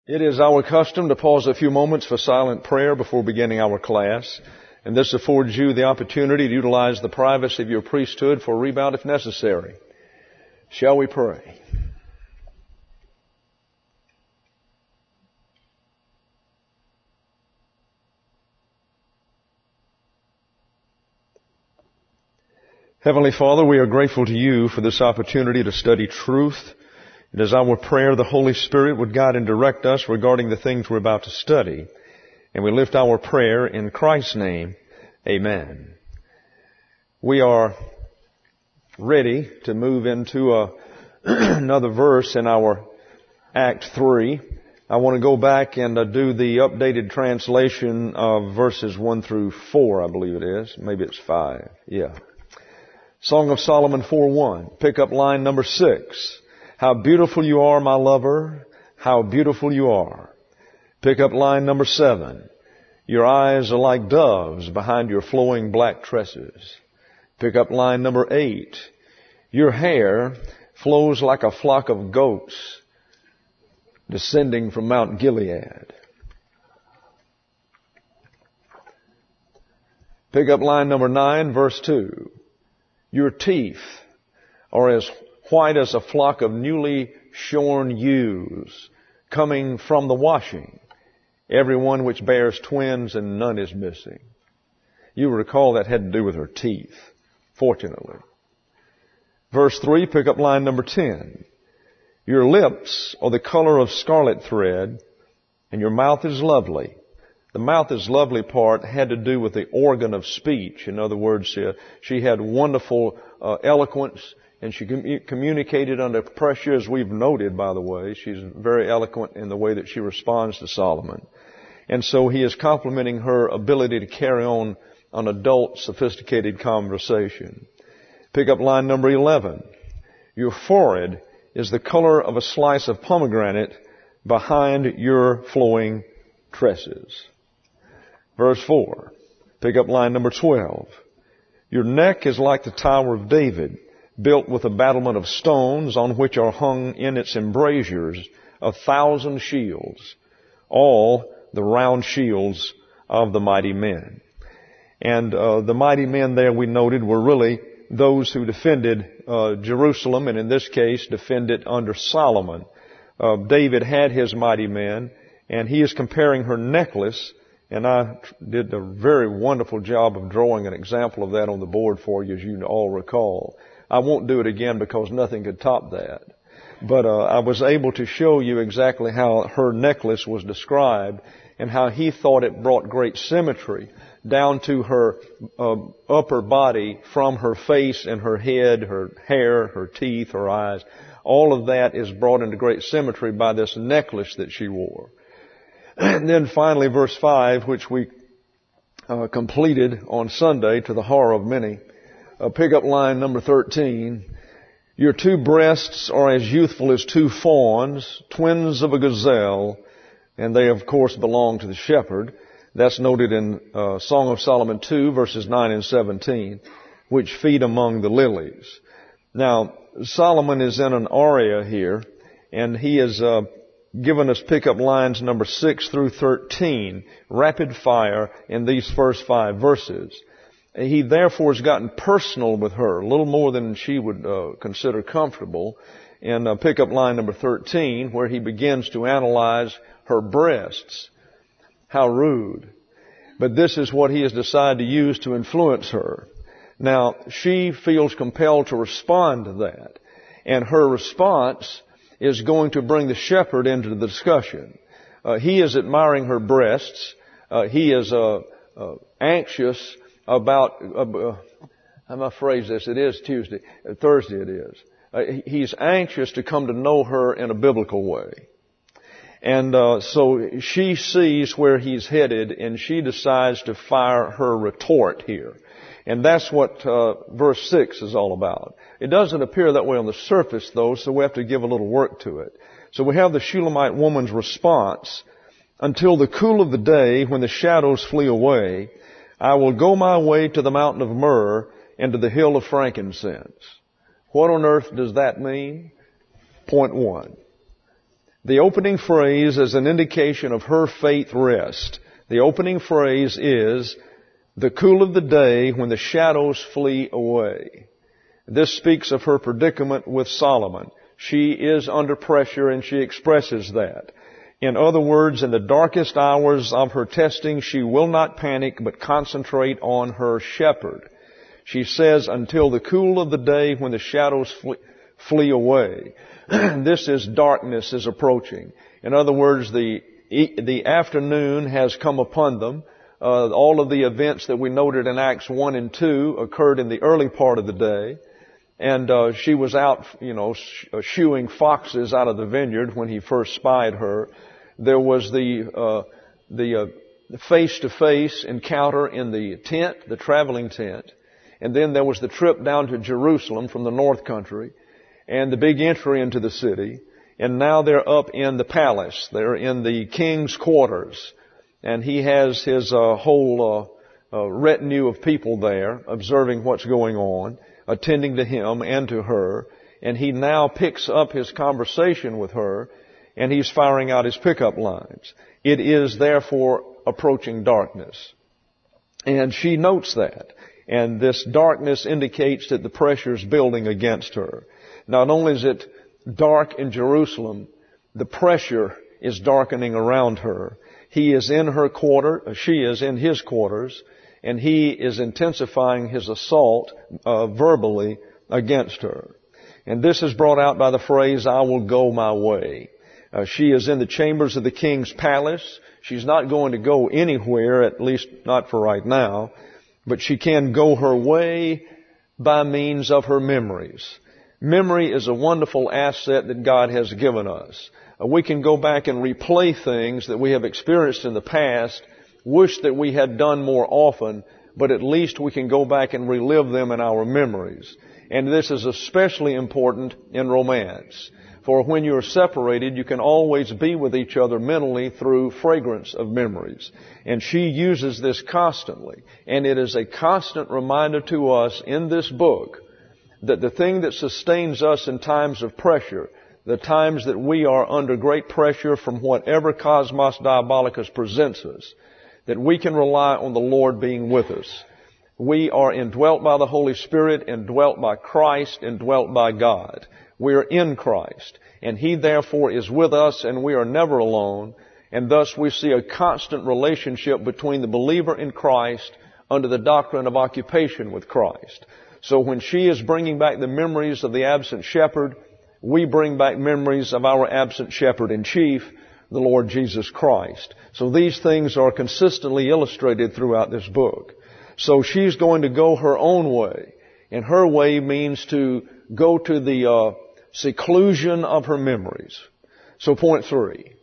It is our custom to pause a few moments for silent prayer before beginning our class, and this affords you the opportunity to utilize the privacy of your priesthood for rebound if necessary. Shall we pray? Heavenly Father, we are grateful to you for this opportunity to study truth. It is our prayer the Holy Spirit would guide and direct us regarding the things we're about to study. And we lift our prayer in Christ's name. Amen. We are ready to move into another verse in our Act 3. I want to go back and do the updated translation of verses 1 through 4, I believe it is. Maybe it's 5. Yeah. Song of Solomon 4:1. Pick up line number 6. How beautiful you are, my lover. How beautiful you are. Pick up line number 7. Your eyes are like doves behind your flowing black tresses. Pick up line number 8. Your hair flows like a flock of goats descending from Mount Gilead. Pick up line number 9, verse 2. Your teeth are as white as a flock of newly shorn ewes coming from the washing, every one which bears twins and none is missing. You recall that had to do with her teeth, fortunately. Verse 3, pick up line number 10. Your lips are the color of scarlet thread, and your mouth is lovely. The mouth is lovely part had to do with the organ of speech. In other words, she had wonderful eloquence, and she communicated under pressure, as we've noted, by the way. She's very eloquent in the way that she responds to Solomon. And so he is complimenting her ability to carry on an adult, sophisticated conversation. Pick up line number 11. Your forehead is the color of a slice of pomegranate behind your flowing tresses. Verse 4. Pick up line number 12. Your neck is like the Tower of David, built with a battlement of stones on which are hung in its embrasures 1,000 shields, all the round shields of the mighty men. And the mighty men there we noted were really those who defended Jerusalem, and in this case defended under Solomon. David had his mighty men, and he is comparing her necklace, and I did a very wonderful job of drawing an example of that on the board for you, as you all recall. I won't do it again because nothing could top that. But I was able to show you exactly how her necklace was described and how he thought it brought great symmetry down to her upper body, from her face and her head, her hair, her teeth, her eyes. All of that is brought into great symmetry by this necklace that she wore. And then finally, verse 5, which we completed on Sunday to the horror of many. Pick up line number 13. Your 2 breasts are as youthful as 2 fawns, twins of a gazelle, and they of course belong to the shepherd. That's noted in Song of Solomon 2, verses 9 and 17, which feed among the lilies. Now, Solomon is in an aria here, and he has given us pickup lines number 6 through 13, rapid fire in these first 5 verses. He therefore has gotten personal with her, a little more than she would consider comfortable, in pickup line number 13, where he begins to analyze her breasts. How rude. But this is what he has decided to use to influence her. Now, she feels compelled to respond to that, and her response is going to bring the shepherd into the discussion. He is admiring her breasts. He is anxious about, how am I phrase this? It is Thursday it is. He's anxious to come to know her in a biblical way. And so she sees where he's headed, and she decides to fire her retort here. And that's what verse 6 is all about. It doesn't appear that way on the surface, though, so we have to give a little work to it. So we have the Shulamite woman's response. Until the cool of the day, when the shadows flee away, I will go my way to the mountain of myrrh and to the hill of frankincense. What on earth does that mean? Point 1. The opening phrase is an indication of her faith rest. The opening phrase is, the cool of the day when the shadows flee away. This speaks of her predicament with Solomon. She is under pressure and she expresses that. In other words, in the darkest hours of her testing, she will not panic but concentrate on her shepherd. She says, until the cool of the day when the shadows flee away. This is darkness is approaching. In other words, the afternoon has come upon them. All of the events that we noted in Acts 1 and 2 occurred in the early part of the day. And she was out, shooing foxes out of the vineyard when he first spied her. There was the face-to-face encounter in the tent, the traveling tent. And then there was the trip down to Jerusalem from the north country and the big entry into the city. And now they're up in the palace. They're in the king's quarters. And he has his whole retinue of people there observing what's going on, attending to him and to her. And he now picks up his conversation with her and he's firing out his pickup lines. It is therefore approaching darkness. And she notes that. And this darkness indicates that the pressure is building against her. Not only is it dark in Jerusalem, the pressure is darkening around her. He is in her quarter, she is in his quarters, and he is intensifying his assault verbally against her. And this is brought out by the phrase, I will go my way. She is in the chambers of the king's palace. She's not going to go anywhere, at least not for right now, but she can go her way by means of her memories. Memory is a wonderful asset that God has given us. We can go back and replay things that we have experienced in the past, wish that we had done more often, but at least we can go back and relive them in our memories. And this is especially important in romance. For when you're separated, you can always be with each other mentally through fragrance of memories. And she uses this constantly. And it is a constant reminder to us in this book that the thing that sustains us in times of pressure, the times that we are under great pressure from whatever cosmos diabolicus presents us, that we can rely on the Lord being with us. We are indwelt by the Holy Spirit, indwelt by Christ, indwelt by God. We are in Christ, and He therefore is with us, and we are never alone, and thus we see a constant relationship between the believer in Christ under the doctrine of occupation with Christ. So when she is bringing back the memories of the absent shepherd, we bring back memories of our absent shepherd in chief, the Lord Jesus Christ. So these things are consistently illustrated throughout this book. So she's going to go her own way, and her way means to go to the seclusion of her memories. So point 3.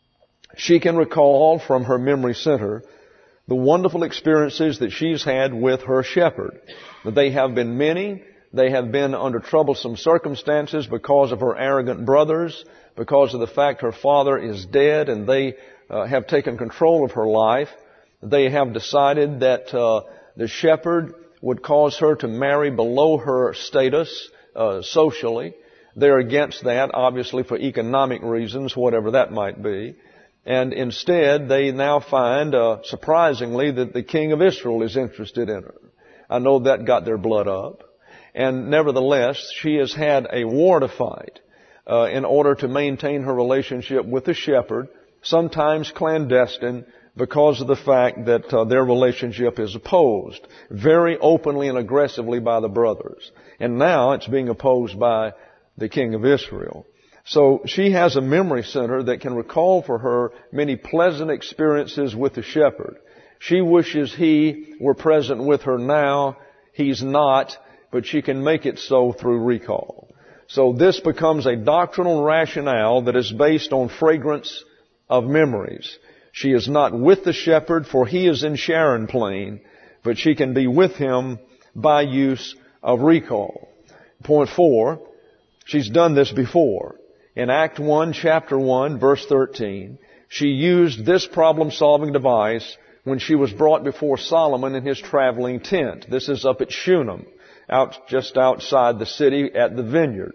She can recall from her memory center the wonderful experiences that she's had with her shepherd. They have been many. They have been under troublesome circumstances because of her arrogant brothers, because of the fact her father is dead and they have taken control of her life. They have decided that the shepherd would cause her to marry below her status socially. They're against that, obviously, for economic reasons, whatever that might be. And instead, they now find, surprisingly, that the king of Israel is interested in her. I know that got their blood up. And nevertheless, she has had a war to fight in order to maintain her relationship with the shepherd, sometimes clandestine, because of the fact that their relationship is opposed very openly and aggressively by the brothers. And now it's being opposed by the king of Israel. So she has a memory center that can recall for her many pleasant experiences with the shepherd. She wishes he were present with her now. He's not, but she can make it so through recall. So this becomes a doctrinal rationale that is based on fragrance of memories. She is not with the shepherd, for he is in Sharon Plain, but she can be with him by use of recall. Point 4, she's done this before. In Act 1, chapter 1, verse 13, she used this problem-solving device when she was brought before Solomon in his traveling tent. This is up at Shunem, just outside the city at the vineyard.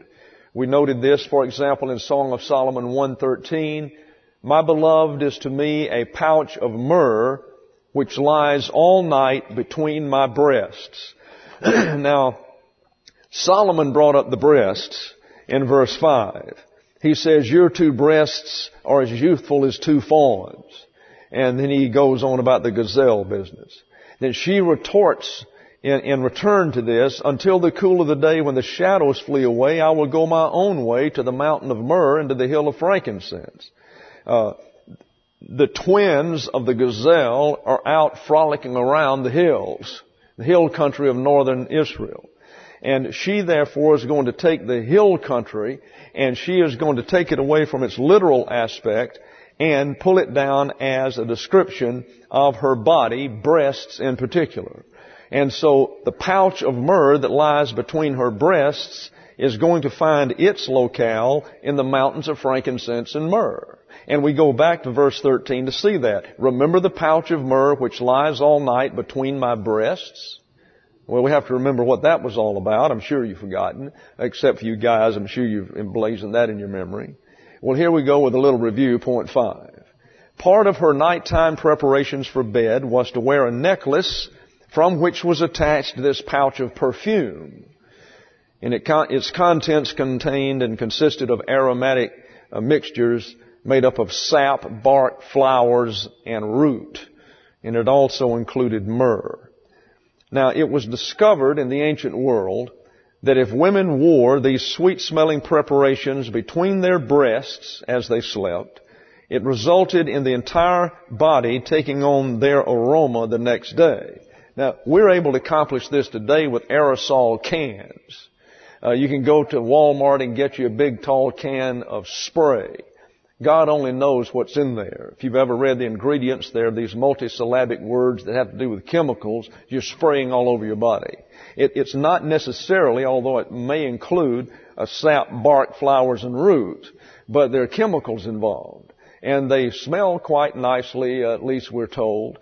We noted this, for example, in Song of Solomon 1:13. My beloved is to me a pouch of myrrh, which lies all night between my breasts. Now, Solomon brought up the breasts in verse 5. He says, your two breasts are as youthful as two fawns. And then he goes on about the gazelle business. Then she retorts in return to this, until the cool of the day when the shadows flee away, I will go my own way to the mountain of myrrh and to the hill of frankincense. The twins of the gazelle are out frolicking around the hills, the hill country of northern Israel. And she therefore is going to take the hill country and she is going to take it away from its literal aspect and pull it down as a description of her body, breasts in particular. And so the pouch of myrrh that lies between her breasts is going to find its locale in the mountains of frankincense and myrrh. And we go back to verse 13 to see that. Remember the pouch of myrrh which lies all night between my breasts? Well, we have to remember what that was all about. I'm sure you've forgotten. Except for you guys, I'm sure you've emblazoned that in your memory. Well, here we go with a little review, point 5. Part of her nighttime preparations for bed was to wear a necklace from which was attached this pouch of perfume. And its contents contained and consisted of aromatic mixtures made up of sap, bark, flowers, and root. And it also included myrrh. Now, it was discovered in the ancient world that if women wore these sweet-smelling preparations between their breasts as they slept, it resulted in the entire body taking on their aroma the next day. Now, we're able to accomplish this today with aerosol cans. You can go to Walmart and get you a big tall can of spray. God only knows what's in there. If you've ever read the ingredients, there are these multisyllabic words that have to do with chemicals you're spraying all over your body. It's not necessarily, although it may include a sap, bark, flowers, and root, but there are chemicals involved. And they smell quite nicely, at least we're told.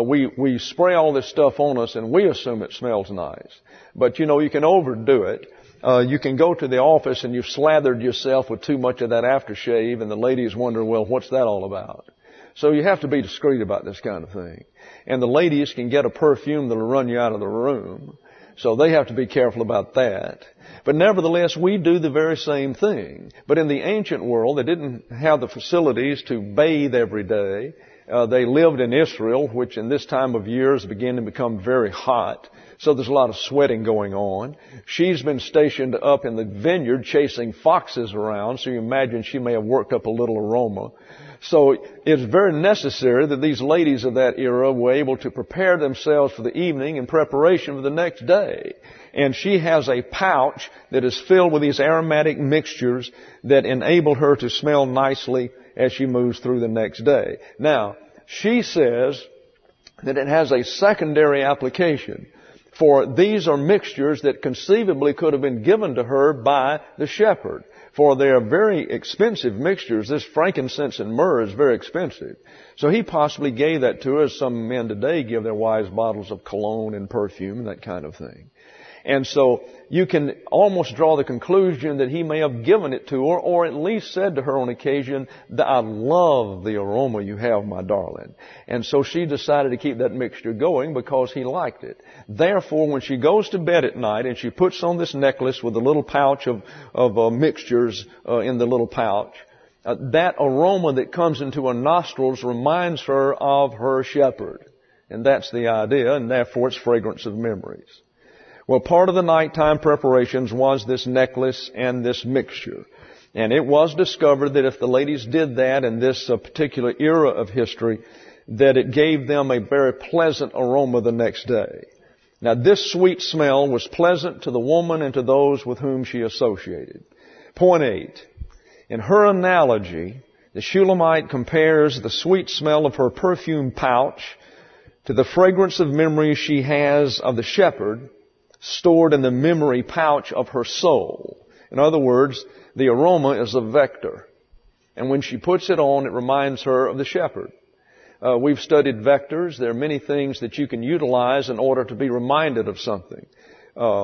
We spray all this stuff on us and we assume it smells nice. But you can overdo it. You can go to the office and you've slathered yourself with too much of that aftershave and the ladies wonder, well, what's that all about? So you have to be discreet about this kind of thing. And the ladies can get a perfume that'll run you out of the room. So they have to be careful about that. But nevertheless, we do the very same thing. But in the ancient world, they didn't have the facilities to bathe every day. They lived in Israel, which in this time of year is beginning to become very hot. So there's a lot of sweating going on. She's been stationed up in the vineyard chasing foxes around, so you imagine she may have worked up a little aroma. So it's very necessary that these ladies of that era were able to prepare themselves for the evening in preparation for the next day. And she has a pouch that is filled with these aromatic mixtures that enable her to smell nicely as she moves through the next day. Now, she says that it has a secondary application. For these are mixtures that conceivably could have been given to her by the shepherd. For they are very expensive mixtures. This frankincense and myrrh is very expensive. So he possibly gave that to her, as some men today give their wives bottles of cologne and perfume and that kind of thing. And so you can almost draw the conclusion that he may have given it to her, or at least said to her on occasion, that I love the aroma you have, my darling. And so she decided to keep that mixture going because he liked it. Therefore, when she goes to bed at night and she puts on this necklace with a little pouch of mixtures in the little pouch, that aroma that comes into her nostrils reminds her of her shepherd. And that's the idea, and therefore it's fragrance of memories. Well, part of the nighttime preparations was this necklace and this mixture. And it was discovered that if the ladies did that in this particular era of history, that it gave them a very pleasant aroma the next day. Now, this sweet smell was pleasant to the woman and to those with whom she associated. Point 8. In her analogy, the Shulamite compares the sweet smell of her perfume pouch to the fragrance of memories she has of the shepherd stored in the memory pouch of her soul. In other words, the aroma is a vector. And when she puts it on, it reminds her of the shepherd. We've studied vectors. There are many things that you can utilize in order to be reminded of something.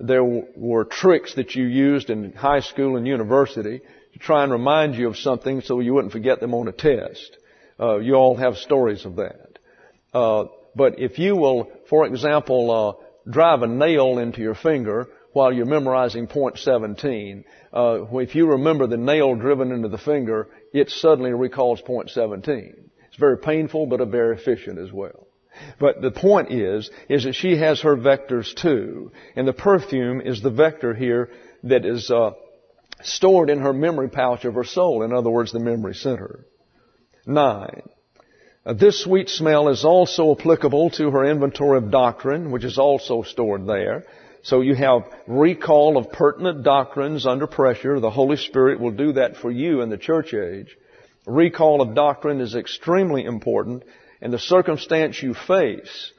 there were tricks that you used in high school and university to try and remind you of something so you wouldn't forget them on a test. You all have stories of that. But if you will, for example, drive a nail into your finger while you're memorizing point 17, if you remember the nail driven into the finger, it suddenly recalls point 17. It's very painful, but very efficient as well. But the point is that she has her vectors too. And the perfume is the vector here that is stored in her memory pouch of her soul. In other words, the memory center. 9. This sweet smell is also applicable to her inventory of doctrine, which is also stored there. So you have recall of pertinent doctrines under pressure. The Holy Spirit will do that for you in the church age. Recall of doctrine is extremely important, and the circumstance you face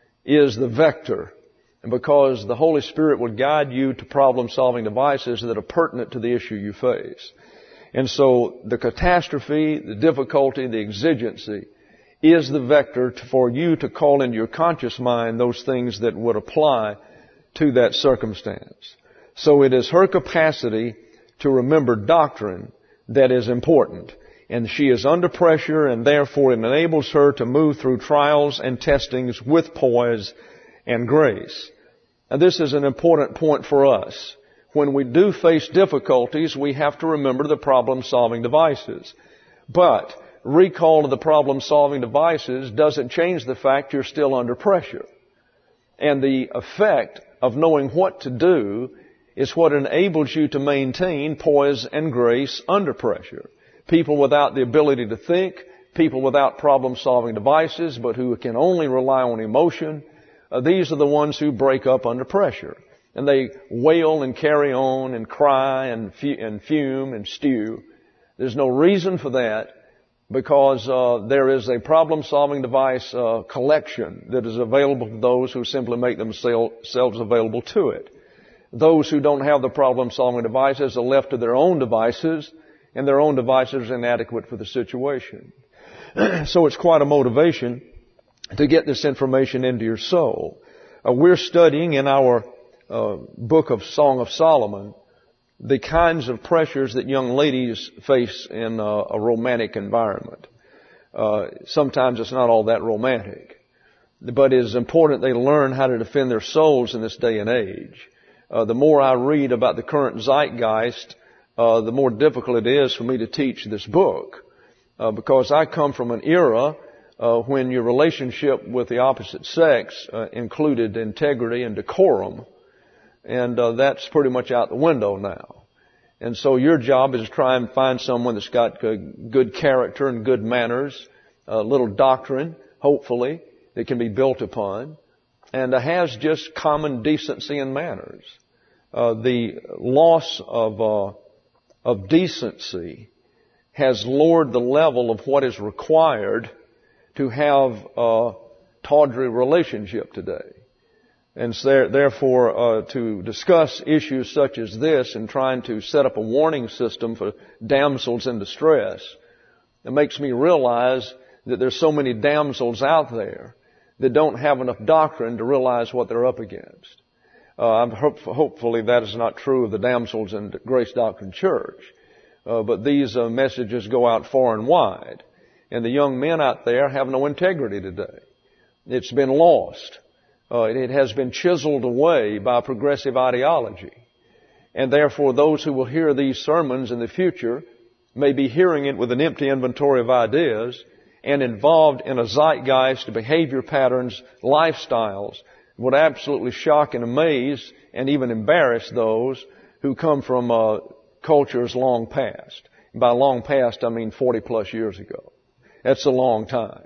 is the vector. And because the Holy Spirit will guide you to problem-solving devices that are pertinent to the issue you face. And so the catastrophe, the difficulty, the exigency is the vector for you to call into your conscious mind those things that would apply to that circumstance. So it is her capacity to remember doctrine that is important. And she is under pressure, and therefore it enables her to move through trials and testings with poise and grace. Now this is an important point for us. When we do face difficulties, we have to remember the problem-solving devices. But recall of the problem-solving devices doesn't change the fact you're still under pressure. And the effect of knowing what to do is what enables you to maintain poise and grace under pressure. People without the ability to think, people without problem-solving devices, but who can only rely on emotion, these are the ones who break up under pressure. And they wail and carry on and cry and fume and stew. There's no reason for that because there is a problem-solving device collection that is available to those who simply make themselves available to it. Those who don't have the problem-solving devices are left to their own devices, and their own devices are inadequate for the situation. So it's quite a motivation to get this information into your soul. We're studying in our book of Song of Solomon the kinds of pressures that young ladies face in a romantic environment. Sometimes it's not all that romantic, but it is important they learn how to defend their souls in this day and age. The more I read about the current zeitgeist, the more difficult it is for me to teach this book, because I come from an era when your relationship with the opposite sex included integrity and decorum, and that's pretty much out the window now. And so your job is to try and find someone that's got good character and good manners, a little doctrine, hopefully, that can be built upon, and has just common decency and manners. The loss of decency has lowered the level of what is required to have a tawdry relationship today. And so therefore, to discuss issues such as this and trying to set up a warning system for damsels in distress, it makes me realize that there's so many damsels out there that don't have enough doctrine to realize what they're up against. Hopefully that is not true of the damsels in Grace Doctrine Church. But these messages go out far and wide. And the young men out there have no integrity today. It's been lost. It has been chiseled away by progressive ideology. And therefore those who will hear these sermons in the future may be hearing it with an empty inventory of ideas and involved in a zeitgeist, behavior patterns, lifestyles would absolutely shock and amaze and even embarrass those who come from cultures long past. And by long past, I mean 40 plus years ago. That's a long time.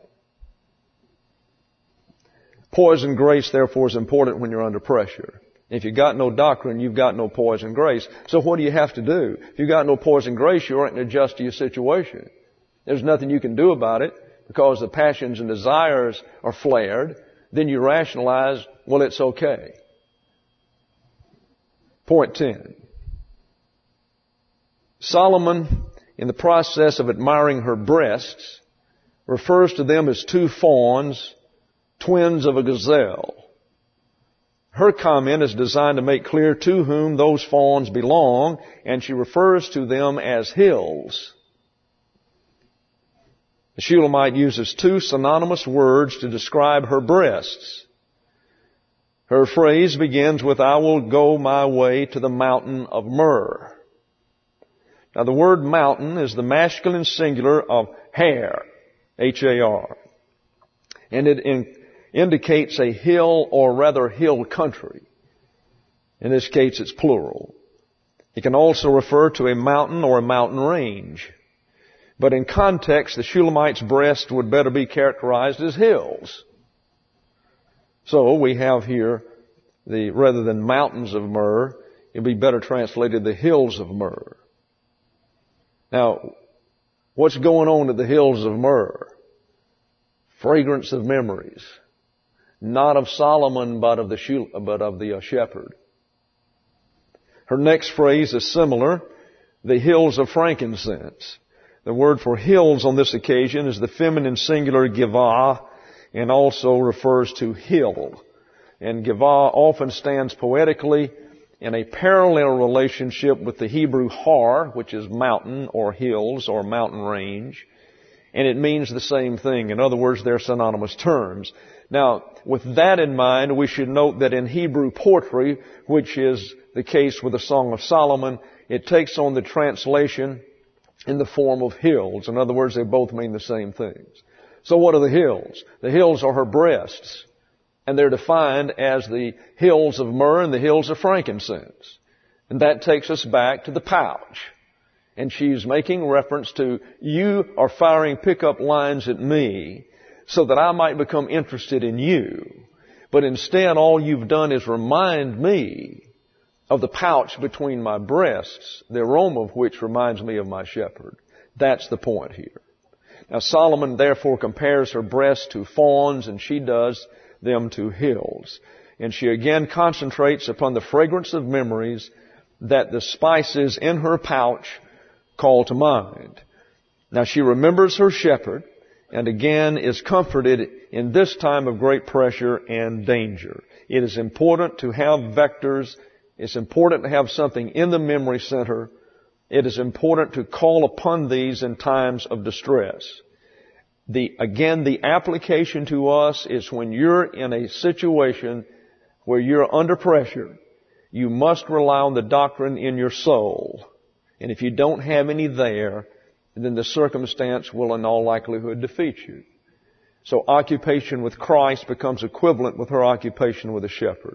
Poise and grace, therefore, is important when you're under pressure. If you've got no doctrine, you've got no poise and grace. So what do you have to do? If you've got no poise and grace, you aren't going to adjust to your situation. There's nothing you can do about it because the passions and desires are flared. Then you rationalize, well, it's okay. Point 10. Solomon, in the process of admiring her breasts, refers to them as two fawns, twins of a gazelle. Her comment is designed to make clear to whom those fawns belong, and she refers to them as hills. The Shulamite uses two synonymous words to describe her breasts. Her phrase begins with, I will go my way to the mountain of myrrh. Now the word mountain is the masculine singular of Har, H-A-R. And it indicates a hill, or rather hill country. In this case it's plural. It can also refer to a mountain or a mountain range. But in context, the Shulamite's breast would better be characterized as hills. So we have here, rather than mountains of myrrh, it would be better translated the hills of myrrh. Now, what's going on at the hills of myrrh? Fragrance of memories. Not of Solomon, but of the shepherd. Her next phrase is similar, the hills of frankincense. The word for hills on this occasion is the feminine singular givah, and also refers to hill. And givah often stands poetically in a parallel relationship with the Hebrew har, which is mountain or hills or mountain range. And it means the same thing. In other words, they're synonymous terms. Now, with that in mind, we should note that in Hebrew poetry, which is the case with the Song of Solomon, it takes on the translation in the form of hills. In other words, they both mean the same things. So what are the hills? The hills are her breasts. And they're defined as the hills of myrrh and the hills of frankincense. And that takes us back to the pouch. And she's making reference to, you are firing pickup lines at me so that I might become interested in you. But instead, all you've done is remind me of the pouch between my breasts, the aroma of which reminds me of my shepherd. That's the point here. Now Solomon therefore compares her breasts to fawns, and she does them to hills. And she again concentrates upon the fragrance of memories that the spices in her pouch call to mind. Now she remembers her shepherd, and again is comforted in this time of great pressure and danger. It is important to have vectors. It's important to have something in the memory center. It is important to call upon these in times of distress. The application to us is when you're in a situation where you're under pressure, you must rely on the doctrine in your soul. And if you don't have any there, then the circumstance will in all likelihood defeat you. So occupation with Christ becomes equivalent with her occupation with a shepherd.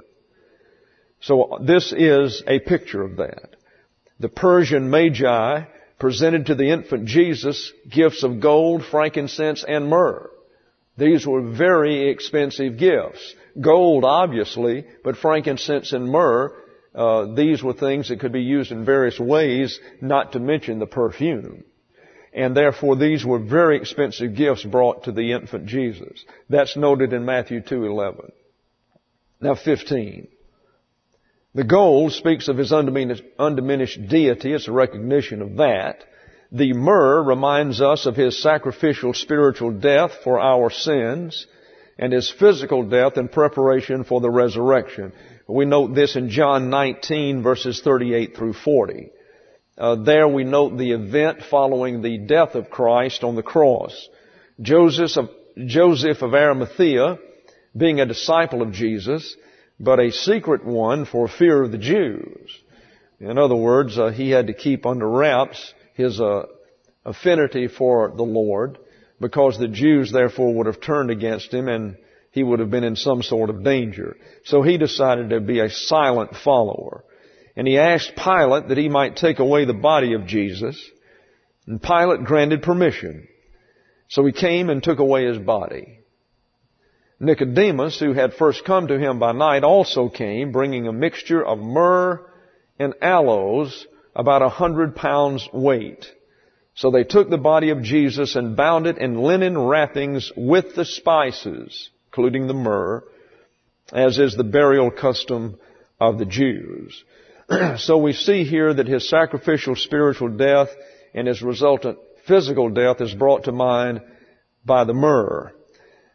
So this is a picture of that. The Persian Magi presented to the infant Jesus gifts of gold, frankincense, and myrrh. These were very expensive gifts. Gold, obviously, but frankincense and myrrh, these were things that could be used in various ways, not to mention the perfume. And therefore, these were very expensive gifts brought to the infant Jesus. That's noted in Matthew 2:11. Now 15. The gold speaks of His undiminished deity. It's a recognition of that. The myrrh reminds us of His sacrificial spiritual death for our sins and His physical death in preparation for the resurrection. We note this in John 19 verses 38 through 40. There we note the event following the death of Christ on the cross. Joseph of Arimathea, being a disciple of Jesus, but a secret one for fear of the Jews. In other words, he had to keep under wraps his affinity for the Lord, because the Jews therefore would have turned against him and he would have been in some sort of danger. So he decided to be a silent follower. And he asked Pilate that he might take away the body of Jesus. And Pilate granted permission. So he came and took away his body. Nicodemus, who had first come to him by night, also came, bringing a mixture of myrrh and aloes, about 100 pounds weight. So they took the body of Jesus and bound it in linen wrappings with the spices, including the myrrh, as is the burial custom of the Jews. So we see here that His sacrificial spiritual death and His resultant physical death is brought to mind by the myrrh.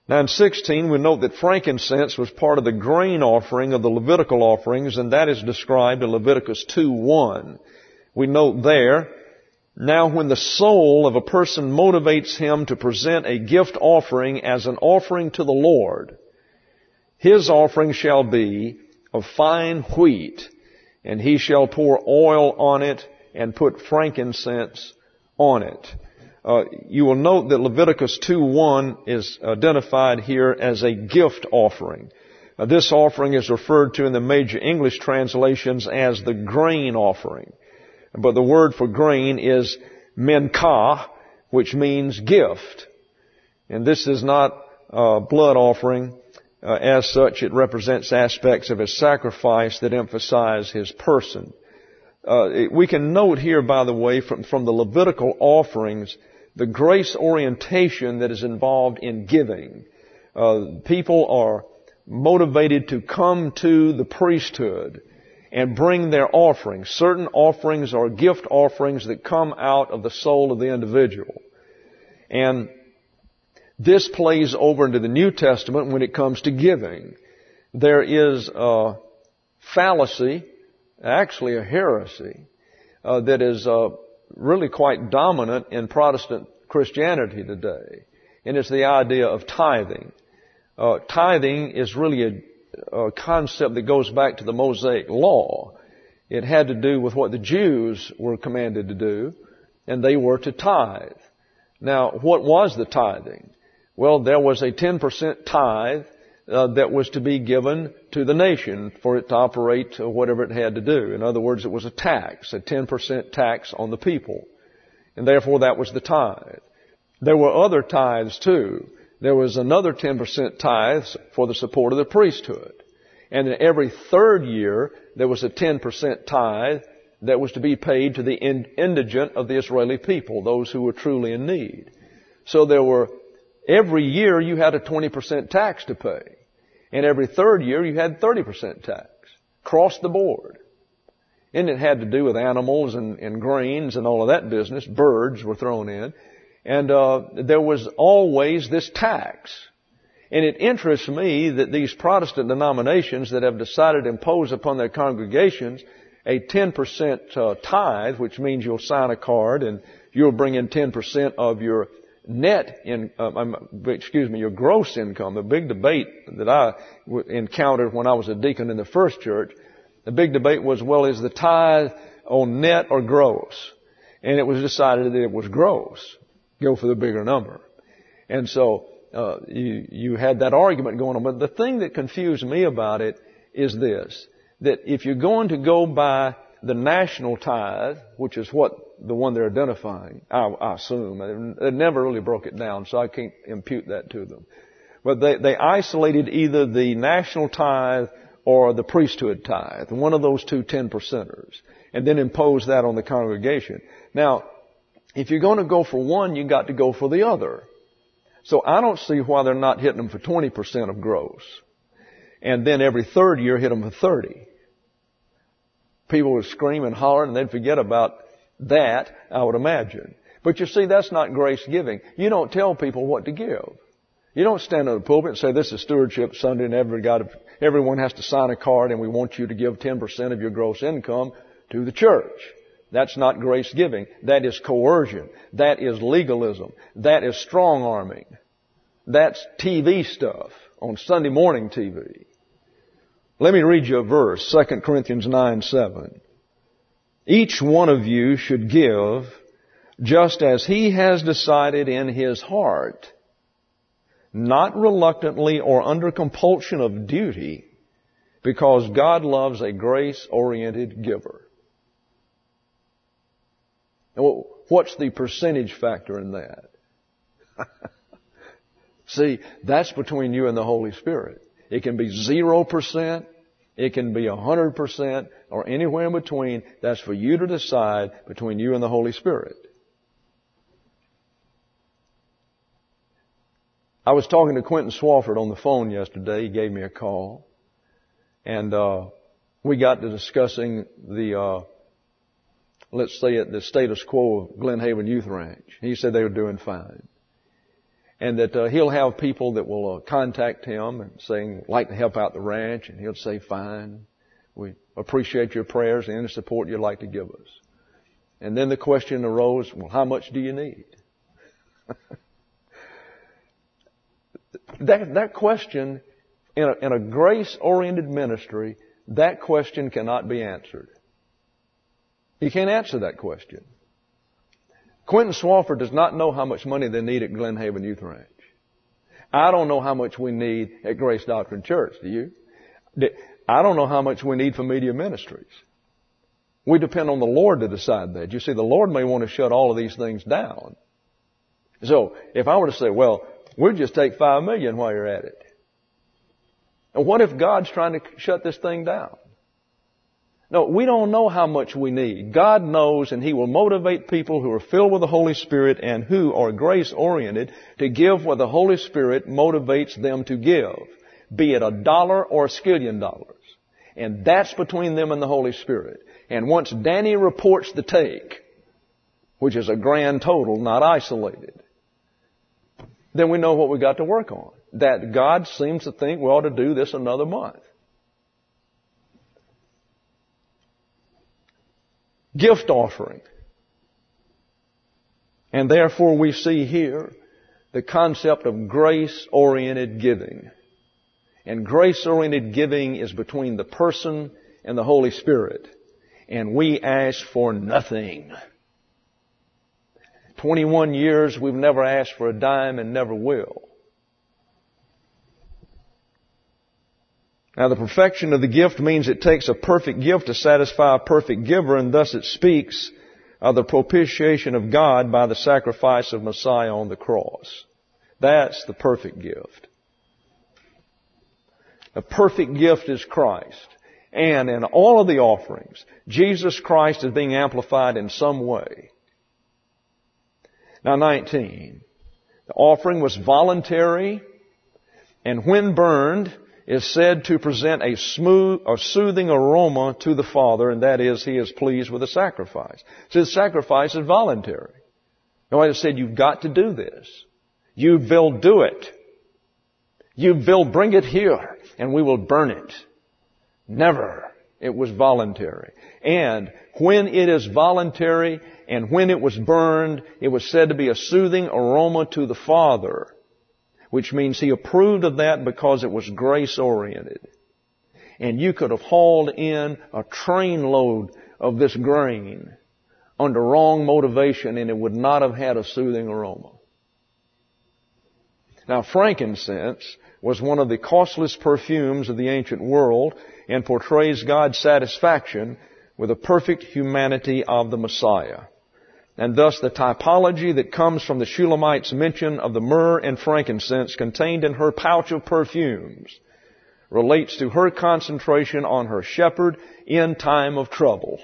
Now in 16, we note that frankincense was part of the grain offering of the Levitical offerings, and that is described in Leviticus 2:1. We note there, now when the soul of a person motivates him to present a gift offering as an offering to the Lord, his offering shall be of fine wheat, and he shall pour oil on it and put frankincense on it. You will note that Leviticus 2:1 is identified here as a gift offering. This offering is referred to in the major English translations as the grain offering. But the word for grain is menkah, which means gift. And this is not a blood offering. As such, it represents aspects of His sacrifice that emphasize His person. We can note here, by the way, from the Levitical offerings, the grace orientation that is involved in giving. People are motivated to come to the priesthood and bring their offerings. Certain offerings are gift offerings that come out of the soul of the individual. And this plays over into the New Testament when it comes to giving. There is a fallacy, actually a heresy, that is really quite dominant in Protestant Christianity today. And it's the idea of tithing. Tithing is really a concept that goes back to the Mosaic Law. It had to do with what the Jews were commanded to do, and they were to tithe. Now, what was the tithing? Well, there was a 10% tithe that was to be given to the nation for it to operate whatever it had to do. In other words, it was a tax, a 10% tax on the people. And therefore, that was the tithe. There were other tithes too. There was another 10% tithe for the support of the priesthood. And then every third year, there was a 10% tithe that was to be paid to the indigent of the Israeli people, those who were truly in need. So every year you had a 20% tax to pay. And every third year you had 30% tax. Across the board. And it had to do with animals and grains and all of that business. Birds were thrown in. And there was always this tax. And it interests me that these Protestant denominations that have decided to impose upon their congregations a 10% tithe, which means you'll sign a card and you'll bring in 10% of your your gross income. The big debate that I encountered when I was a deacon in the first church, the big debate was, well, is the tithe on net or gross? And it was decided that it was gross. Go for the bigger number. And so you had that argument going on. But the thing that confused me about it is this, that if you're going to go by the national tithe, which is the one they're identifying, I assume. They never really broke it down, so I can't impute that to them. But they isolated either the national tithe or the priesthood tithe, one of those two 10%ers, and then imposed that on the congregation. Now, if you're going to go for one, you got to go for the other. So I don't see why they're not hitting them for 20% of gross. And then every third year hit them for 30. People would scream and holler and they'd forget about that, I would imagine. But you see, that's not grace giving. You don't tell people what to give. You don't stand on the pulpit and say, this is Stewardship Sunday and everyone has to sign a card and we want you to give 10% of your gross income to the church. That's not grace giving. That is coercion. That is legalism. That is strong arming. That's TV stuff on Sunday morning TV. Let me read you a verse, 2 Corinthians 9:7. Each one of you should give just as he has decided in his heart, not reluctantly or under compulsion of duty, because God loves a grace-oriented giver. And what's the percentage factor in that? See, that's between you and the Holy Spirit. It can be 0%, it can be 100%, or anywhere in between. That's for you to decide between you and the Holy Spirit. I was talking to Quentin Swafford on the phone yesterday. He gave me a call. And we got to discussing the status quo of Glen Haven Youth Ranch. He said they were doing fine. And that he'll have people that will contact him and saying, like to help out the ranch. And he'll say, fine, we appreciate your prayers and any support you'd like to give us. And then the question arose, well, how much do you need? That question, in a grace-oriented ministry, that question cannot be answered. You can't answer that question. Quentin Swafford does not know how much money they need at Glen Haven Youth Ranch. I don't know how much we need at Grace Doctrine Church. Do you? I don't know how much we need for Media Ministries. We depend on the Lord to decide that. You see, the Lord may want to shut all of these things down. So, if I were to say, well, we'll just take $5 million while you're at it. And what if God's trying to shut this thing down? No, we don't know how much we need. God knows, and He will motivate people who are filled with the Holy Spirit and who are grace-oriented to give what the Holy Spirit motivates them to give, be it $1 or $1 skillion. And that's between them and the Holy Spirit. And once Danny reports the take, which is a grand total, not isolated, then we know what we got to work on. That God seems to think we ought to do this another month. Gift offering. And therefore we see here the concept of grace-oriented giving. And grace-oriented giving is between the person and the Holy Spirit. And we ask for nothing. 21 years we've never asked for a dime and never will. Now, the perfection of the gift means it takes a perfect gift to satisfy a perfect giver, and thus it speaks of the propitiation of God by the sacrifice of Messiah on the cross. That's the perfect gift. The perfect gift is Christ. And in all of the offerings, Jesus Christ is being amplified in some way. Now, 19. The offering was voluntary, and when burned, is said to present a soothing aroma to the Father, and that is, He is pleased with the sacrifice. So the sacrifice is voluntary. Nobody said, you've got to do this. You will do it. You will bring it here, and we will burn it. Never. It was voluntary. And when it is voluntary, and when it was burned, it was said to be a soothing aroma to the Father, which means He approved of that because it was grace-oriented. And you could have hauled in a trainload of this grain under wrong motivation and it would not have had a soothing aroma. Now, frankincense was one of the costliest perfumes of the ancient world and portrays God's satisfaction with the perfect humanity of the Messiah. And thus the typology that comes from the Shulamite's mention of the myrrh and frankincense contained in her pouch of perfumes relates to her concentration on her shepherd in time of trouble.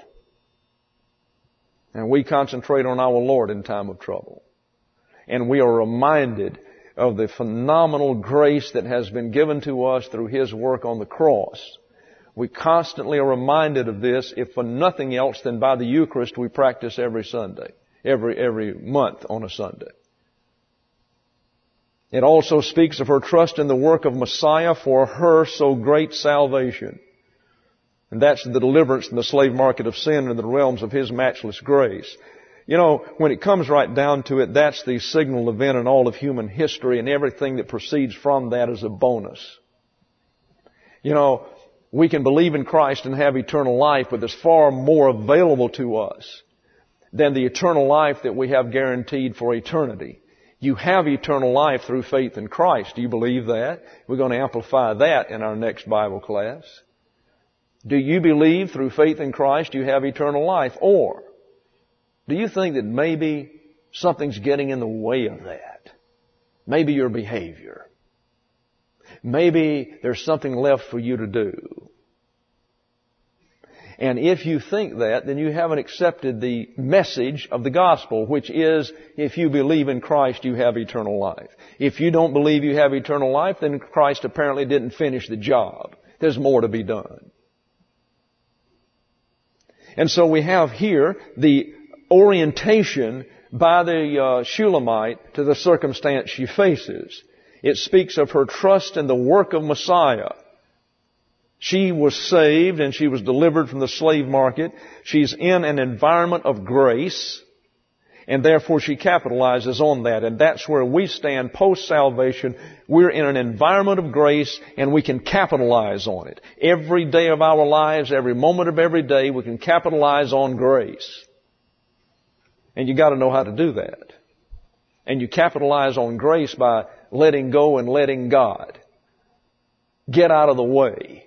And we concentrate on our Lord in time of trouble. And we are reminded of the phenomenal grace that has been given to us through His work on the cross. We constantly are reminded of this, if for nothing else than by the Eucharist we practice every Sunday, every month on a Sunday. It also speaks of her trust in the work of Messiah for her so great salvation. And that's the deliverance from the slave market of sin into the realms of His matchless grace. You know, when it comes right down to it, that's the signal event in all of human history, and everything that proceeds from that is a bonus. You know, we can believe in Christ and have eternal life, but there's far more available to us than the eternal life that we have guaranteed for eternity. You have eternal life through faith in Christ. Do you believe that? We're going to amplify that in our next Bible class. Do you believe through faith in Christ you have eternal life? Or do you think that maybe something's getting in the way of that? Maybe your behavior. Maybe there's something left for you to do. And if you think that, then you haven't accepted the message of the gospel, which is, if you believe in Christ, you have eternal life. If you don't believe you have eternal life, then Christ apparently didn't finish the job. There's more to be done. And so we have here the orientation by the Shulamite to the circumstance she faces. It speaks of her trust in the work of Messiah. She was saved and she was delivered from the slave market. She's in an environment of grace, and therefore she capitalizes on that. And that's where we stand post-salvation. We're in an environment of grace, and we can capitalize on it. Every day of our lives, every moment of every day, we can capitalize on grace. And you got to know how to do that. And you capitalize on grace by letting go and letting God. Get out of the way.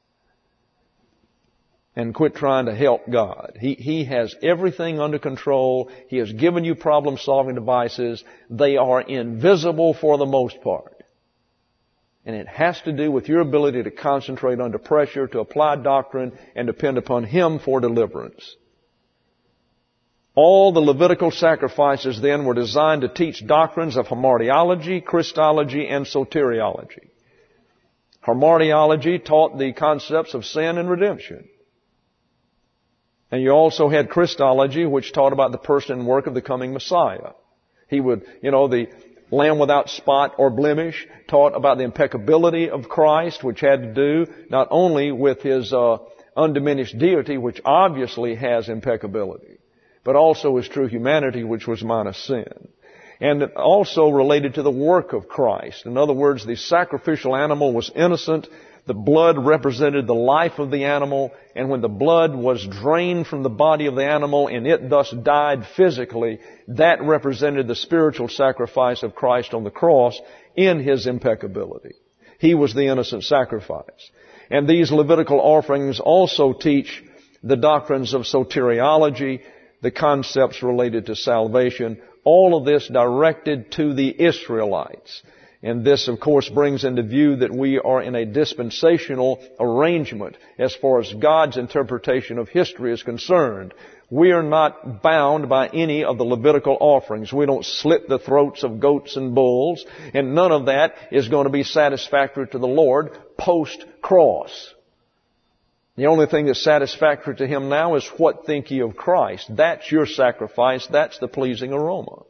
And quit trying to help God. He has everything under control. He has given you problem-solving devices. They are invisible for the most part. And it has to do with your ability to concentrate under pressure, to apply doctrine, and depend upon Him for deliverance. All the Levitical sacrifices then were designed to teach doctrines of hamartiology, Christology, and soteriology. Hamartiology taught the concepts of sin and redemption. And you also had Christology, which taught about the person and work of the coming Messiah. He would, the Lamb without spot or blemish, taught about the impeccability of Christ, which had to do not only with His undiminished deity, which obviously has impeccability, but also His true humanity, which was minus sin. And also related to the work of Christ. In other words, the sacrificial animal was innocent. The blood represented the life of the animal, and when the blood was drained from the body of the animal and it thus died physically, that represented the spiritual sacrifice of Christ on the cross in His impeccability. He was the innocent sacrifice. And these Levitical offerings also teach the doctrines of soteriology, the concepts related to salvation, all of this directed to the Israelites. And this, of course, brings into view that we are in a dispensational arrangement as far as God's interpretation of history is concerned. We are not bound by any of the Levitical offerings. We don't slit the throats of goats and bulls, and none of that is going to be satisfactory to the Lord post-cross. The only thing that's satisfactory to Him now is what think ye of Christ. That's your sacrifice. That's the pleasing aroma.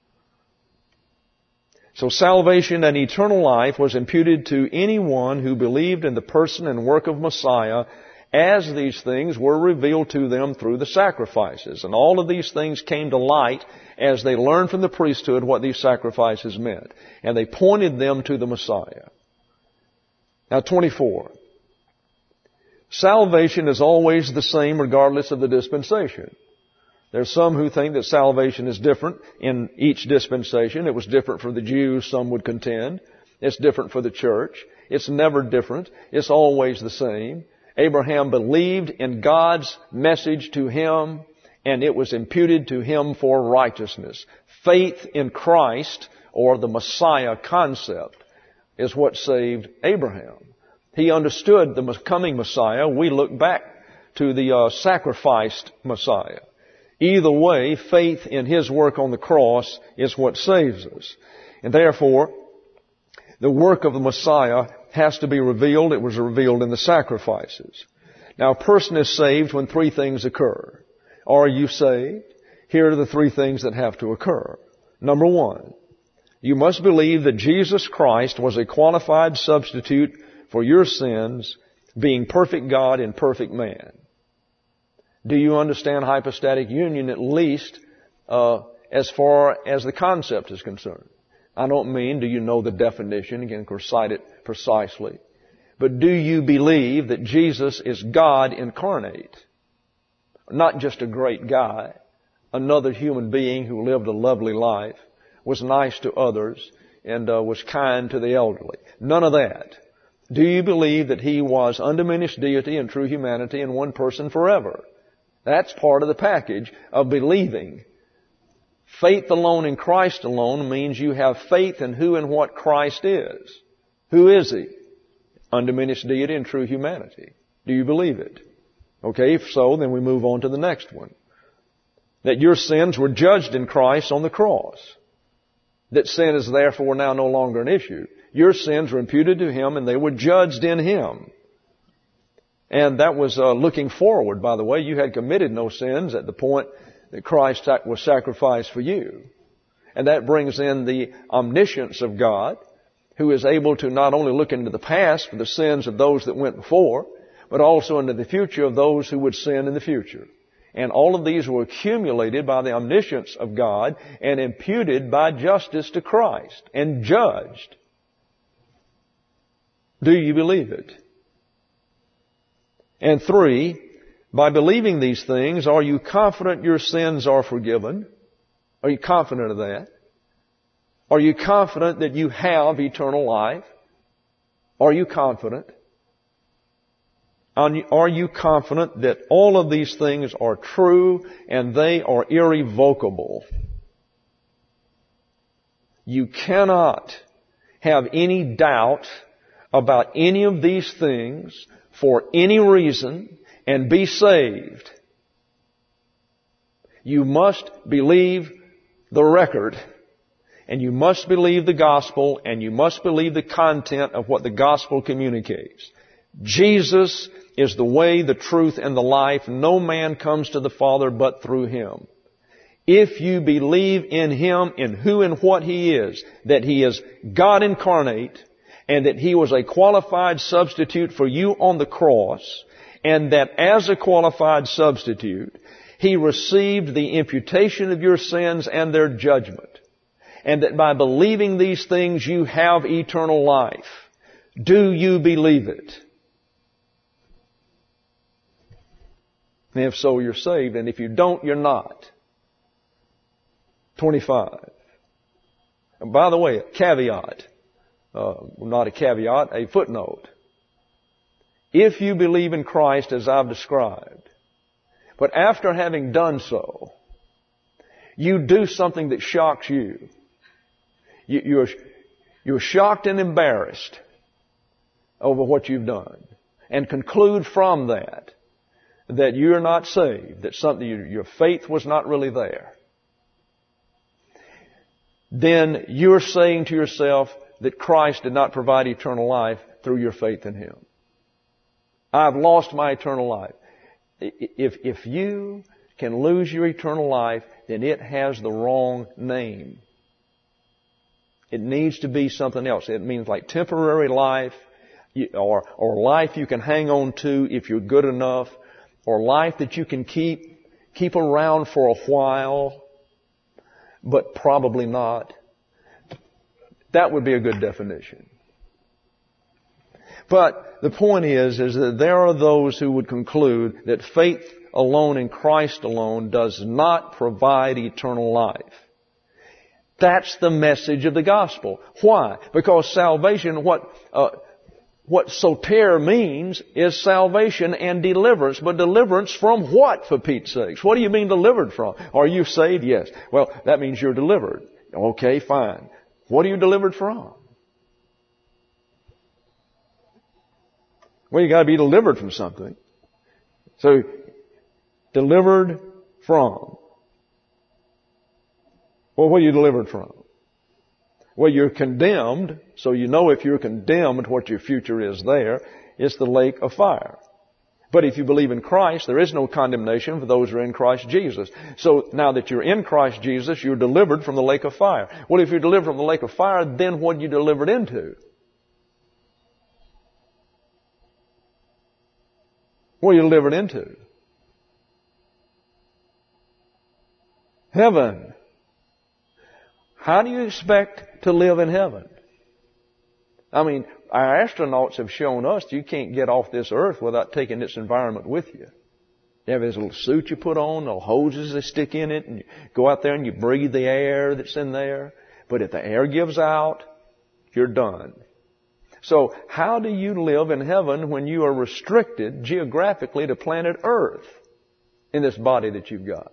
So salvation and eternal life was imputed to anyone who believed in the person and work of Messiah, as these things were revealed to them through the sacrifices. And all of these things came to light as they learned from the priesthood what these sacrifices meant. And they pointed them to the Messiah. Now 24. Salvation is always the same regardless of the dispensation. There's some who think that salvation is different in each dispensation. It was different for the Jews, some would contend. It's different for the church. It's never different. It's always the same. Abraham believed in God's message to him, and it was imputed to him for righteousness. Faith in Christ, or the Messiah concept, is what saved Abraham. He understood the coming Messiah. We look back to the sacrificed Messiah. Either way, faith in His work on the cross is what saves us. And therefore, the work of the Messiah has to be revealed. It was revealed in the sacrifices. Now, a person is saved when three things occur. Are you saved? Here are the three things that have to occur. Number one, you must believe that Jesus Christ was a qualified substitute for your sins, being perfect God and perfect man. Do you understand hypostatic union at least as far as the concept is concerned? I don't mean do you know the definition, you can recite it precisely. But do you believe that Jesus is God incarnate? Not just a great guy, another human being who lived a lovely life, was nice to others, and was kind to the elderly. None of that. Do you believe that He was undiminished deity and true humanity in one person forever? That's part of the package of believing. Faith alone in Christ alone means you have faith in who and what Christ is. Who is He? Undiminished deity and true humanity. Do you believe it? Okay, if so, then we move on to the next one. That your sins were judged in Christ on the cross. That sin is therefore now no longer an issue. Your sins were imputed to Him and they were judged in Him. And that was looking forward, by the way. You had committed no sins at the point that Christ was sacrificed for you. And that brings in the omniscience of God, who is able to not only look into the past for the sins of those that went before, but also into the future of those who would sin in the future. And all of these were accumulated by the omniscience of God and imputed by justice to Christ and judged. Do you believe it? And 3, by believing these things, are you confident your sins are forgiven? Are you confident of that? Are you confident that you have eternal life? Are you confident? Are you confident that all of these things are true and they are irrevocable? You cannot have any doubt about any of these things for any reason and be saved. You must believe the record, and you must believe the gospel, and you must believe the content of what the gospel communicates. Jesus is the way, the truth, and the life. No man comes to the Father but through Him. If you believe in Him, in who and what He is, that He is God incarnate, and that He was a qualified substitute for you on the cross, and that as a qualified substitute, He received the imputation of your sins and their judgment, and that by believing these things you have eternal life. Do you believe it? And if so, you're saved, and if you don't, you're not. 25. And by the way, a caveat. Not a caveat, a footnote. If you believe in Christ as I've described, but after having done so, you do something that shocks you. You're shocked and embarrassed over what you've done, and conclude from that you're not saved, that your faith was not really there. Then you're saying to yourself that Christ did not provide eternal life through your faith in Him. I've lost my eternal life. If you can lose your eternal life, then it has the wrong name. It needs to be something else. It means like temporary life, or life you can hang on to if you're good enough, or life that you can keep around for a while, but probably not. That would be a good definition. But the point is that there are those who would conclude that faith alone in Christ alone does not provide eternal life. That's the message of the gospel. Why? Because salvation, what soter means is salvation and deliverance. But deliverance from what, for Pete's sakes? What do you mean delivered from? Are you saved? Yes. Well, that means you're delivered. Okay, fine. What are you delivered from? Well, you gotta be delivered from something. So, delivered from. Well, what are you delivered from? Well, you're condemned, so you know if you're condemned, what your future is there. It's the lake of fire. But if you believe in Christ, there is no condemnation for those who are in Christ Jesus. So now that you're in Christ Jesus, you're delivered from the lake of fire. Well, if you're delivered from the lake of fire, then what are you delivered into? What are you delivered into? Heaven. How do you expect to live in heaven? I mean, our astronauts have shown us you can't get off this earth without taking this environment with you. You have this little suit you put on, little hoses they stick in it, and you go out there and you breathe the air that's in there. But if the air gives out, you're done. So how do you live in heaven when you are restricted geographically to planet Earth in this body that you've got?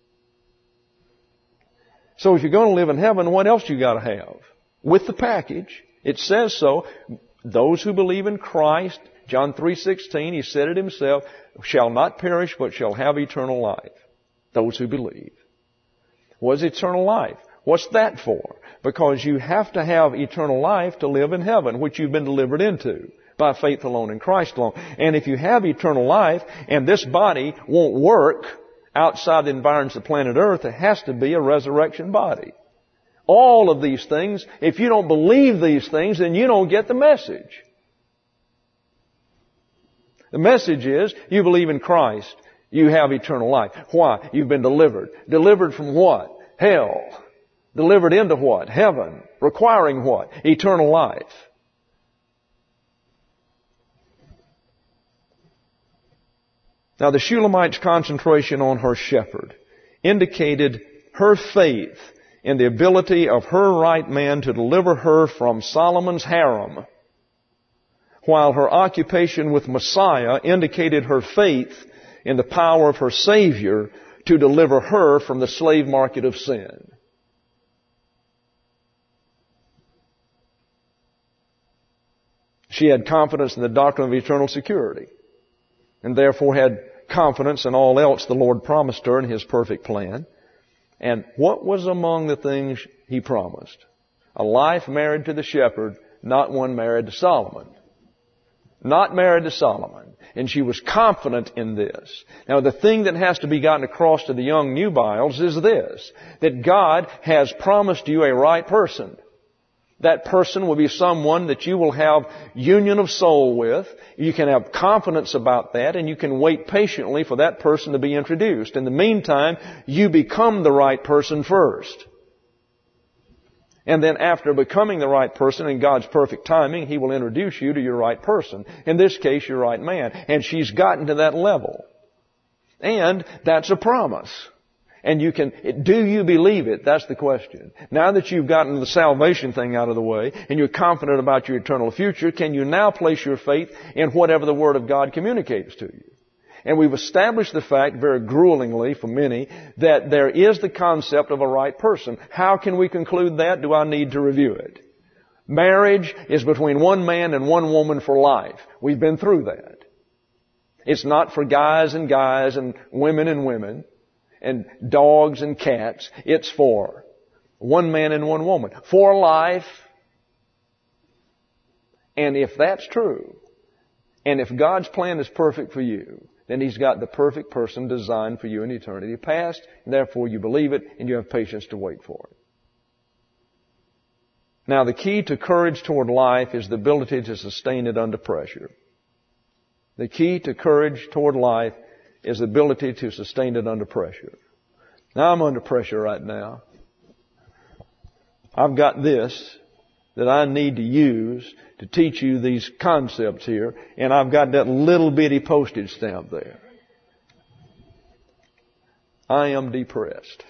So if you're going to live in heaven, what else you got to have? With the package, it says so. Those who believe in Christ, John 3:16, He said it Himself, shall not perish but shall have eternal life. Those who believe. What's eternal life? What's that for? Because you have to have eternal life to live in heaven, which you've been delivered into by faith alone in Christ alone. And if you have eternal life and this body won't work outside the environs of planet Earth, there has to be a resurrection body. All of these things, if you don't believe these things, then you don't get the message. The message is, you believe in Christ, you have eternal life. Why? You've been delivered. Delivered from what? Hell. Delivered into what? Heaven. Requiring what? Eternal life. Now the Shulamite's concentration on her shepherd indicated her faith in the ability of her right man to deliver her from Solomon's harem, while her occupation with Messiah indicated her faith in the power of her Savior to deliver her from the slave market of sin. She had confidence in the doctrine of eternal security, and therefore had confidence in all else the Lord promised her in His perfect plan. And what was among the things He promised? A life married to the shepherd, not one married to Solomon. Not married to Solomon. And she was confident in this. Now the thing that has to be gotten across to the young nubiles is this, that God has promised you a right person. That person will be someone that you will have union of soul with. You can have confidence about that, and you can wait patiently for that person to be introduced. In the meantime, you become the right person first. And then after becoming the right person in God's perfect timing, He will introduce you to your right person. In this case, your right man. And she's gotten to that level. And that's a promise. And do you believe it? That's the question. Now that you've gotten the salvation thing out of the way, and you're confident about your eternal future, can you now place your faith in whatever the Word of God communicates to you? And we've established the fact, very gruelingly for many, that there is the concept of a right person. How can we conclude that? Do I need to review it? Marriage is between one man and one woman for life. We've been through that. It's not for guys and women and dogs and cats. It's for one man and one woman. For life. And if that's true, and if God's plan is perfect for you, then He's got the perfect person designed for you in eternity past, and therefore you believe it and you have patience to wait for it. Now the key to courage toward life is the ability to sustain it under pressure. The key to courage toward life is the ability to sustain it under pressure. Now I'm under pressure right now. I've got this that I need to use to teach you these concepts here, and I've got that little bitty postage stamp there. I am depressed.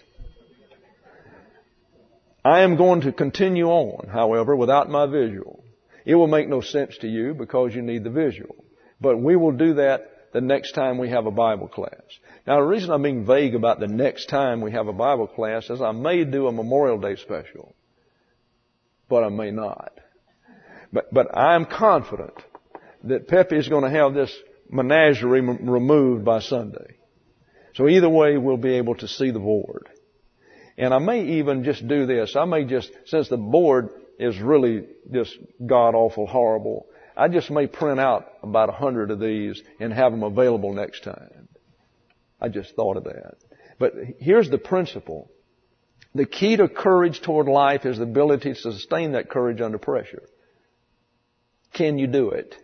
I am going to continue on, however, without my visual. It will make no sense to you because you need the visual. But we will do that the next time we have a Bible class. Now, the reason I'm being vague about the next time we have a Bible class is I may do a Memorial Day special, but I may not. But I'm confident that Pepe is going to have this menagerie removed by Sunday. So either way, we'll be able to see the board. And I may even just do this. I may just, since the board is really just god-awful horrible, I just may print out about 100 of these and have them available next time. I just thought of that. But here's the principle. The key to courage toward life is the ability to sustain that courage under pressure. Can you do it?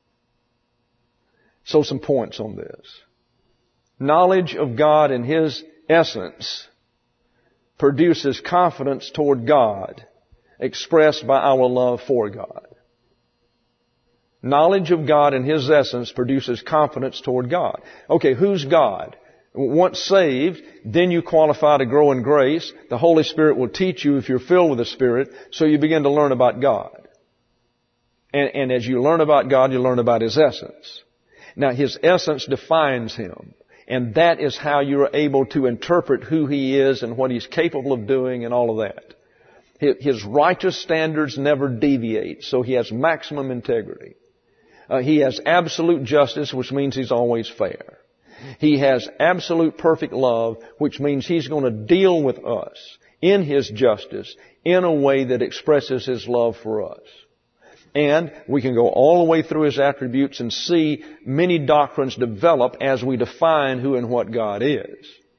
So some points on this. Knowledge of God and His essence produces confidence toward God, expressed by our love for God. Knowledge of God and His essence produces confidence toward God. Okay, who's God? Once saved, then you qualify to grow in grace. The Holy Spirit will teach you if you're filled with the Spirit, so you begin to learn about God. And as you learn about God, you learn about His essence. Now, His essence defines Him. And that is how you're able to interpret who He is and what He's capable of doing and all of that. His righteous standards never deviate, so He has maximum integrity. He has absolute justice, which means He's always fair. He has absolute perfect love, which means He's going to deal with us in His justice in a way that expresses His love for us. And we can go all the way through His attributes and see many doctrines develop as we define who and what God is.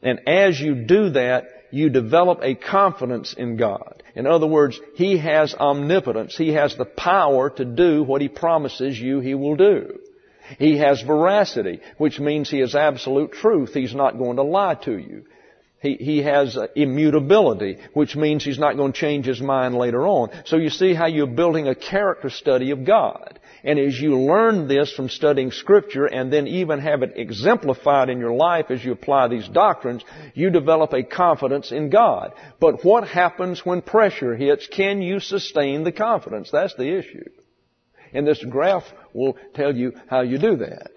And as you do that, you develop a confidence in God. In other words, He has omnipotence. He has the power to do what He promises you He will do. He has veracity, which means He is absolute truth. He's not going to lie to you. He has immutability, which means He's not going to change His mind later on. So you see how you're building a character study of God. And as you learn this from studying Scripture and then even have it exemplified in your life as you apply these doctrines, you develop a confidence in God. But what happens when pressure hits? Can you sustain the confidence? That's the issue. And this graph will tell you how you do that.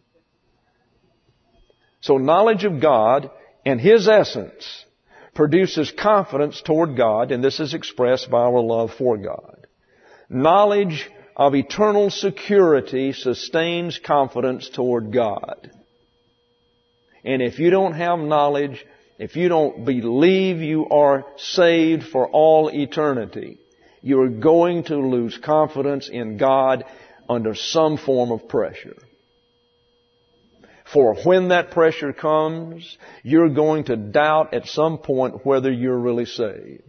So knowledge of God and His essence produces confidence toward God, and this is expressed by our love for God. Knowledge of eternal security sustains confidence toward God. And if you don't have knowledge, if you don't believe you are saved for all eternity, you are going to lose confidence in God under some form of pressure. For when that pressure comes, you're going to doubt at some point whether you're really saved.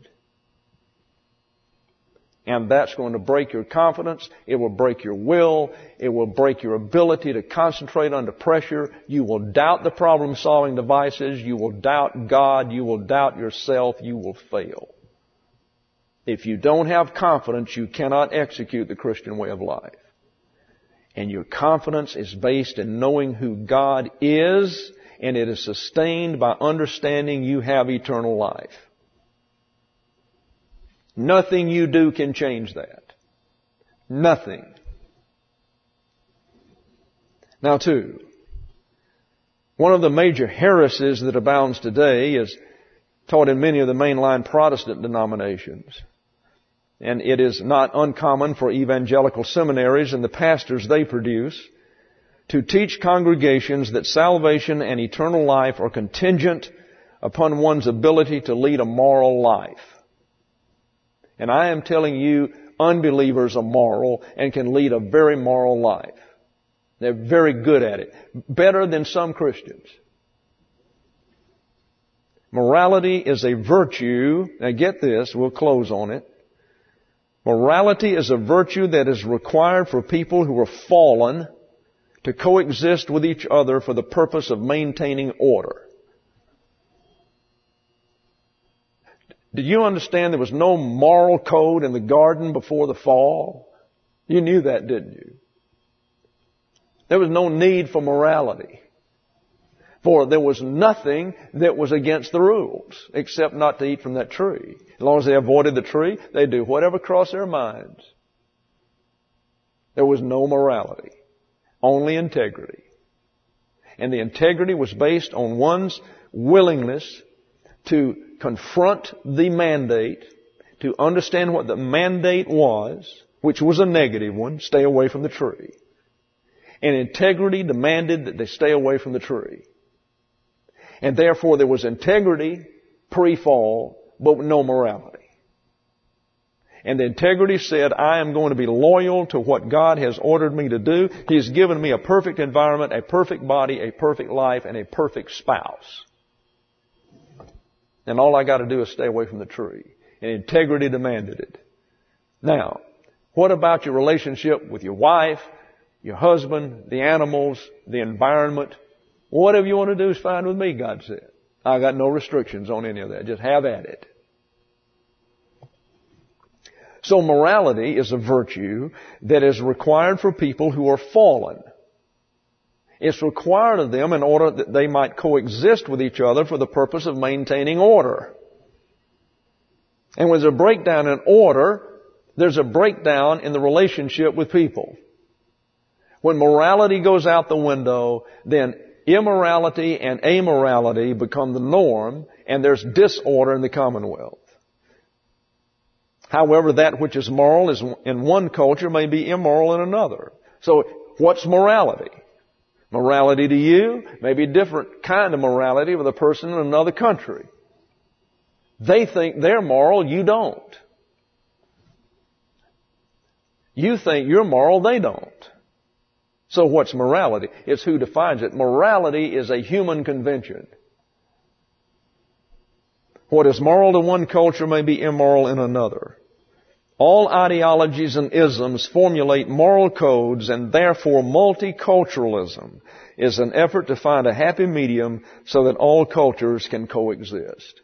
And that's going to break your confidence. It will break your will. It will break your ability to concentrate under pressure. You will doubt the problem-solving devices. You will doubt God. You will doubt yourself. You will fail. If you don't have confidence, you cannot execute the Christian way of life. And your confidence is based in knowing who God is, and it is sustained by understanding you have eternal life. Nothing you do can change that. Nothing. Now, two, one of the major heresies that abounds today is taught in many of the mainline Protestant denominations. And it is not uncommon for evangelical seminaries and the pastors they produce to teach congregations that salvation and eternal life are contingent upon one's ability to lead a moral life. And I am telling you, unbelievers are moral and can lead a very moral life. They're very good at it. Better than some Christians. Morality is a virtue. Now get this, we'll close on it. Morality is a virtue that is required for people who are fallen to coexist with each other for the purpose of maintaining order. Did you understand there was no moral code in the garden before the fall? You knew that, didn't you? There was no need for morality. For there was nothing that was against the rules, except not to eat from that tree. As long as they avoided the tree, they'd do whatever crossed their minds. There was no morality, only integrity. And the integrity was based on one's willingness to confront the mandate, to understand what the mandate was, which was a negative one, stay away from the tree. And integrity demanded that they stay away from the tree. And therefore there was integrity pre-fall, but no morality. And the integrity said, I am going to be loyal to what God has ordered me to do. He has given me a perfect environment, a perfect body, a perfect life, and a perfect spouse. And all I got to do is stay away from the tree. And integrity demanded it. Now, what about your relationship with your wife, your husband, the animals, the environment? Whatever you want to do is fine with me, God said. I got no restrictions on any of that. Just have at it. So morality is a virtue that is required for people who are fallen. It's required of them in order that they might coexist with each other for the purpose of maintaining order. And when there's a breakdown in order, there's a breakdown in the relationship with people. When morality goes out the window, then immorality and amorality become the norm, and there's disorder in the commonwealth. However, that which is moral is in one culture may be immoral in another. So, what's morality? Morality to you may be a different kind of morality with a person in another country. They think they're moral, you don't. You think you're moral, they don't. So what's morality? It's who defines it. Morality is a human convention. What is moral to one culture may be immoral in another. All ideologies and isms formulate moral codes, and therefore multiculturalism is an effort to find a happy medium so that all cultures can coexist.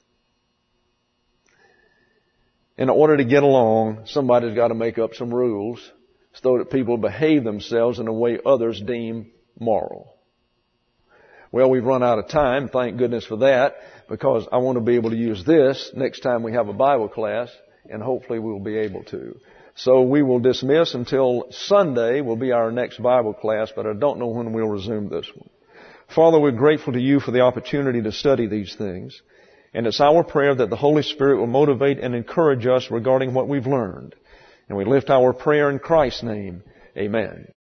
In order to get along, somebody's got to make up some rules so that people behave themselves in a way others deem moral. Well, we've run out of time, thank goodness for that, because I want to be able to use this next time we have a Bible class, and hopefully we'll be able to. So we will dismiss until Sunday will be our next Bible class, but I don't know when we'll resume this one. Father, we're grateful to you for the opportunity to study these things, and it's our prayer that the Holy Spirit will motivate and encourage us regarding what we've learned. And we lift our prayer in Christ's name. Amen.